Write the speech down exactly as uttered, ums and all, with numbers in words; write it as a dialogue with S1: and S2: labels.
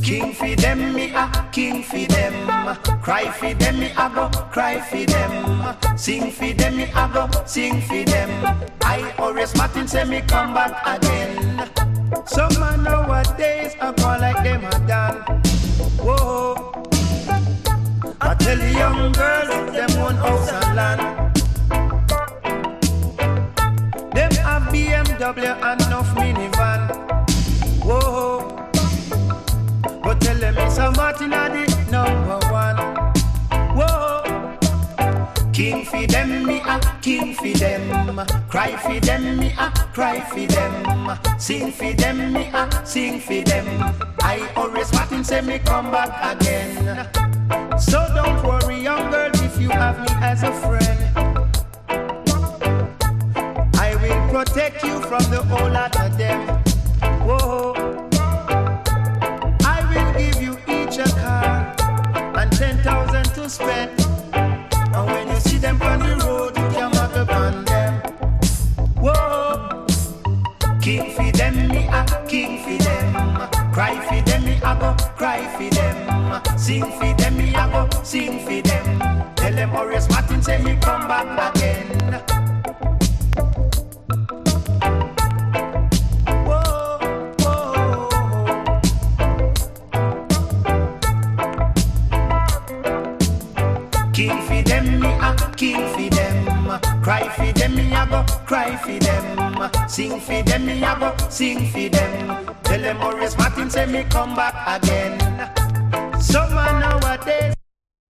S1: King fi them, me a king fi them. Cry fi them, me a go cry fi them. Sing fi them, me a go sing fi them. I Horace Martin say me come back again. Some man nowadays a go like them a done. Whoa, I tell the young girls them own house and land. Them have B M W and enough minivan. Whoa, but tell them it's a Martin a the number one. Whoa, king fi them, me a king fi them. Cry fi them, me a cry fi them. Sing fi them, me a sing fi them. I Horace Martin say me come back again. So don't worry, young girl, if you have me as a friend. I will protect you from the whole lot of them. Whoa, I will give you each a car and ten thousand to spend. And when you see them on the road, you can mark upon them. Whoa, king fi them, me a king fi them. Cry fi them, me a go cry fi them. Sing fi them, me a go sing fi them. Tell them Horace Martin say me come back again. Whoa, whoa. King fi them, me a king fi them. Cry fi them, me a go cry fi them. Sing fi them, me a go sing fi them. Tell them Horace Martin say me come back again.